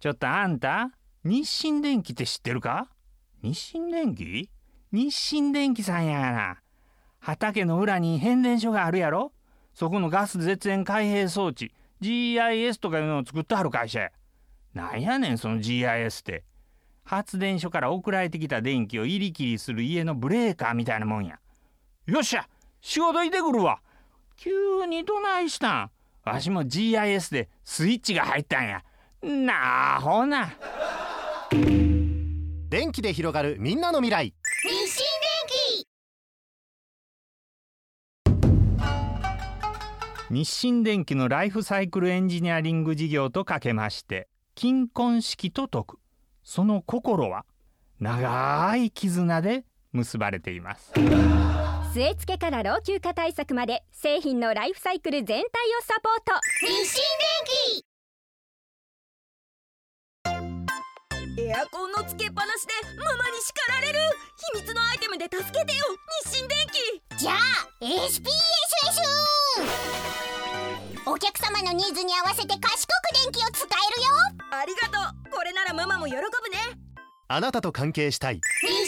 ちょっとあんた、日清電機って知ってるか？日清電機？日清電機さんやがな。畑の裏に変電所があるやろ。そこのガス絶縁開閉装置 GIS とかいうのを作ってはる会社や。なんやねんその GIS って。発電所から送られてきた電気を入り切りする家のブレーカーみたいなもんや。よっしゃ、仕事行ってくるわ。急にどないしたん？わしも GIS でスイッチが入ったんや。なあほな。 電気で広がるみんなの未来。 日清日清電機のライフサイクルエンジニアリング事業とかけまして、金婚式と説く。その心は長い絆で結ばれています。 据え付けから老朽化対策まで製品のライフサイクル全体をサポート。 日清電機。 エアコンのつけっぱなしでママに叱られる。秘密のアイテムで助けてよ、日清電機。 じゃあ SPSS。 お客様のニーズに合わせて賢く電気を使えるよ。 ありがとう。これならママも喜ぶね。 あなたと関係したい。 日